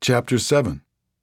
Chapter 7.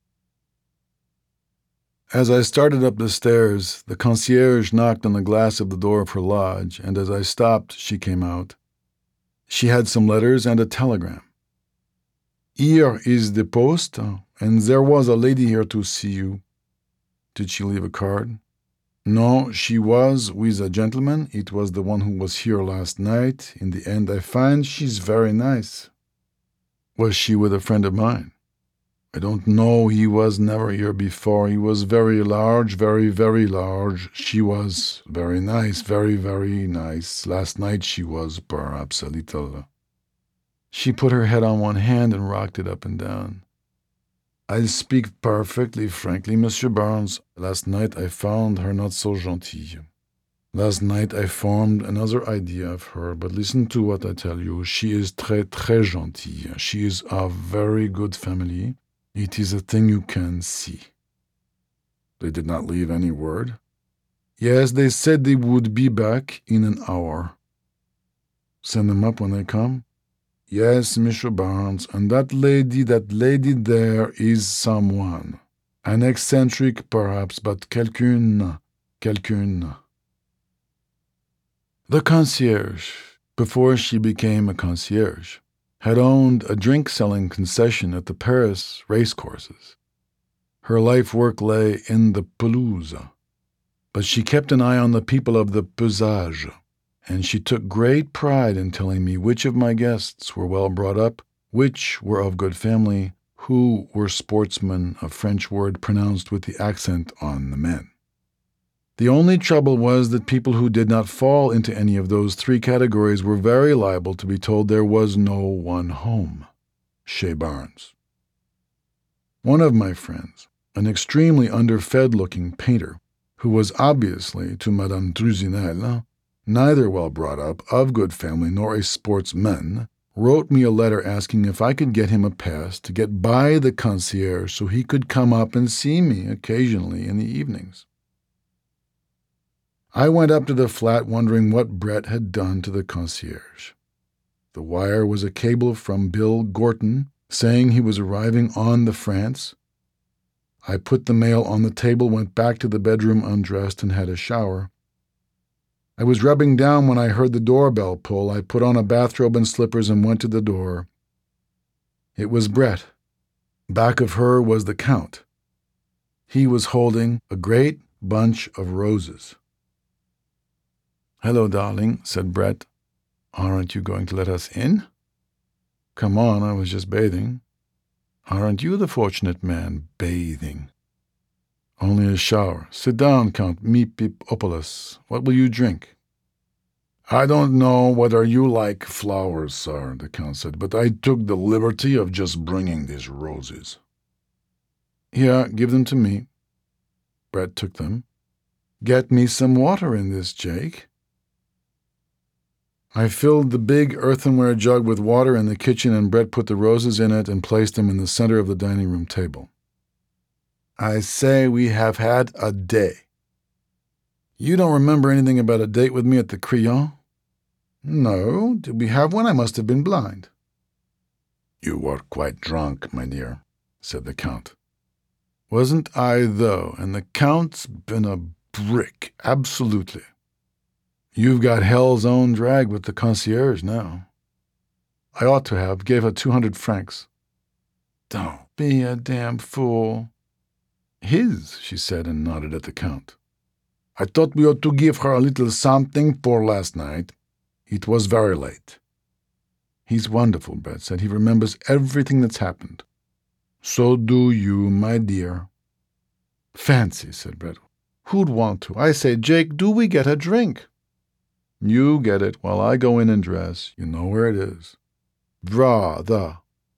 As I started up the stairs, the concierge knocked on the glass of the door of her lodge, and as I stopped, she came out. She had some letters and a telegram. "Here is the post, and there was a lady here to see you." "Did she leave a card?" "No, she was with a gentleman. It was the one who was here last night. In the end, I find she's very nice." "Was she with a friend of mine?" "I don't know. He was never here before. He was very large, very, very large. She was very nice, very, very nice. Last night she was perhaps a little—" She put her head on one hand and rocked it up and down. "I'll speak perfectly frankly, Monsieur Barnes. Last night I found her not so gentille. Last night I formed another idea of her, but listen to what I tell you. She is très, très gentille. She is of very good family. It is a thing you can see." "They did not leave any word?" "Yes, they said they would be back in an hour." "Send them up when they come?" "Yes, Monsieur Barnes, and that lady there is someone. An eccentric, perhaps, but quelqu'une. The concierge, before she became a concierge, had owned a drink-selling concession at the Paris racecourses. Her life work lay in the pelouse, but she kept an eye on the people of the pesage, and she took great pride in telling me which of my guests were well brought up, which were of good family, who were sportsmen, a French word pronounced with the accent on the men. The only trouble was that people who did not fall into any of those three categories were very liable to be told there was no one home. Chez Barnes. One of my friends, an extremely underfed-looking painter, who was obviously, to Madame Drusinel, neither well brought up, of good family, nor a sportsman, wrote me a letter asking if I could get him a pass to get by the concierge so he could come up and see me occasionally in the evenings. I went up to the flat wondering what Brett had done to the concierge. The wire was a cable from Bill Gorton saying he was arriving on the France. I put the mail on the table, went back to the bedroom undressed, and had a shower. I was rubbing down when I heard the doorbell pull. I put on a bathrobe and slippers and went to the door. It was Brett. Back of her was the Count. He was holding a great bunch of roses. "Hello, darling," said Brett. "Aren't you going to let us in?" "Come on, I was just bathing." "Aren't you the fortunate man, bathing?" "Only a shower. Sit down, Count Mipipopoulos. What will you drink?" "I don't know whether you like flowers, sir," the Count said, "but I took the liberty of just bringing these roses." "Here, give them to me." Brett took them. "Get me some water in this, Jake." I filled the big earthenware jug with water in the kitchen, and Brett put the roses in it and placed them in the center of the dining room table. "I say, we have had a day." "You don't remember anything about a date with me at the Crillon?" "No. Did we have one? I must have been blind." "You were quite drunk, my dear," said the Count. "Wasn't I, though? And the Count's been a brick, absolutely. You've got hell's own drag with the concierge now." "I ought to have. Gave her 200 francs. "Don't be a damn fool." "His," she said, and nodded at the Count. "I thought we ought to give her a little something for last night. It was very late." "He's wonderful," Brett said. "He remembers everything that's happened." "So do you, my dear." "Fancy," said Brett. "Who'd want to? I say, Jake, do we get a drink?" "You get it while I go in and dress. You know where it is." "Rather."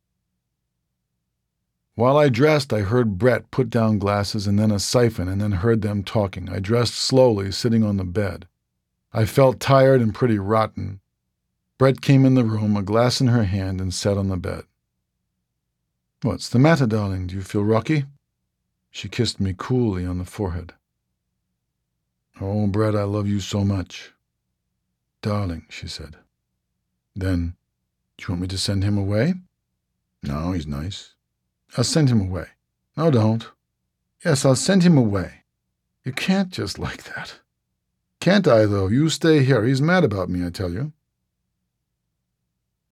While I dressed, I heard Brett put down glasses and then a siphon, and then heard them talking. I dressed slowly, sitting on the bed. I felt tired and pretty rotten. Brett came in the room, a glass in her hand, and sat on the bed. "What's the matter, darling? Do you feel rocky?" She kissed me coolly on the forehead. "Oh, Brett, I love you so much." "Darling," she said. Then, "Do you want me to send him away?" "No, he's nice." I'll send him away. No, don't. Yes, I'll send him away. You can't just like that. Can't I, though? You stay here. He's mad about me, I tell you.